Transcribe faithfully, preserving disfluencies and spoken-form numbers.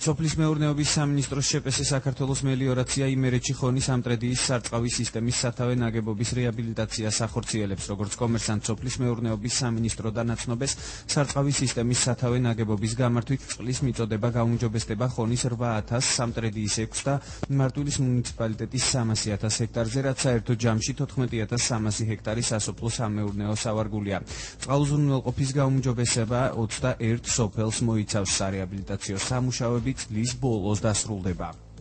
სოფლის მეურნეობის სამინისტროს შეპესე საქართველოს მელიორაცია იმერეთში ხონის ამტრედიის სარწყავი სისტემის სათავე ნაგებობის რეაბილიტაციას ახორციელებს, როგორც კომერსანტ სოფლის მეურნეობის სამინისტრო დანაცნობეს სარწყავი სისტემის სათავე ნაგებობის გამართვით წყლის მიწოდება გაუმჯობესდება ხონის რვა ათას, სამტრედიის ექვს და მარტვილის მუნიციპალიტეტის სამასი ათას ჰექტარზე, რაც საერთო ჯამში თოთხმეტი ათას სამასი ჰექტარი სასოფლო სამეურნეო სავარგულია. წყალუზრუნველყოფის გაუმჯობესება ოცდაერთ სოფელს მოიცავს. სარეაბილიტაციო სამუშაოები წლის ბოლოს დასრულდება.